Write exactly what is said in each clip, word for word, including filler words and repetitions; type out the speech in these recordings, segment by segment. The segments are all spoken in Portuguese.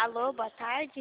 Alô, boa tarde.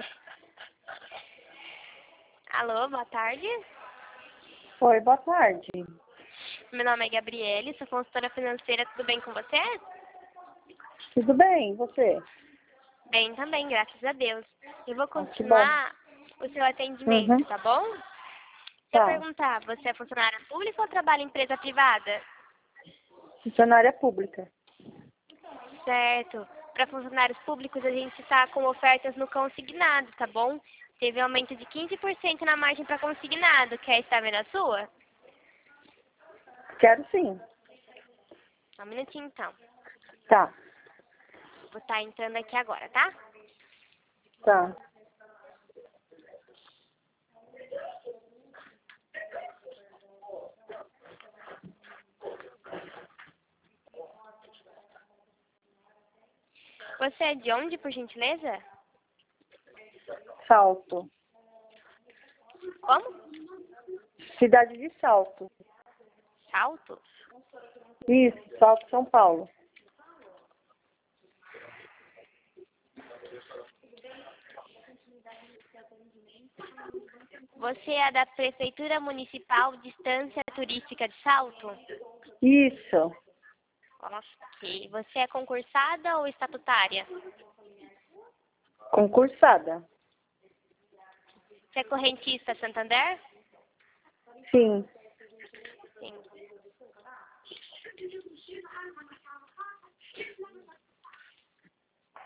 Alô, boa tarde. Oi, boa tarde. Meu nome é Gabriele, sou consultora financeira, tudo bem com você? Tudo bem, e você? Bem também, graças a Deus. Eu vou Ah, que bom. continuar o seu atendimento, Uhum. tá bom? Se eu Tá. perguntar, você é funcionária pública ou trabalha em empresa privada? Funcionária pública. Certo. Para funcionários públicos, a gente está com ofertas no consignado, tá bom? Teve aumento de quinze por cento na margem para consignado. Quer estar vendo a sua? Quero sim. Só um minutinho, então. Tá. Vou estar entrando aqui agora, tá? Tá. Você é de onde, por gentileza? Salto. Como? Cidade de Salto. Salto? Isso, Salto, São Paulo. Você é da Prefeitura Municipal de Estância Turística de Salto? Isso. Ok. Você é concursada ou estatutária? Concursada. Você é correntista Santander? Sim. Sim.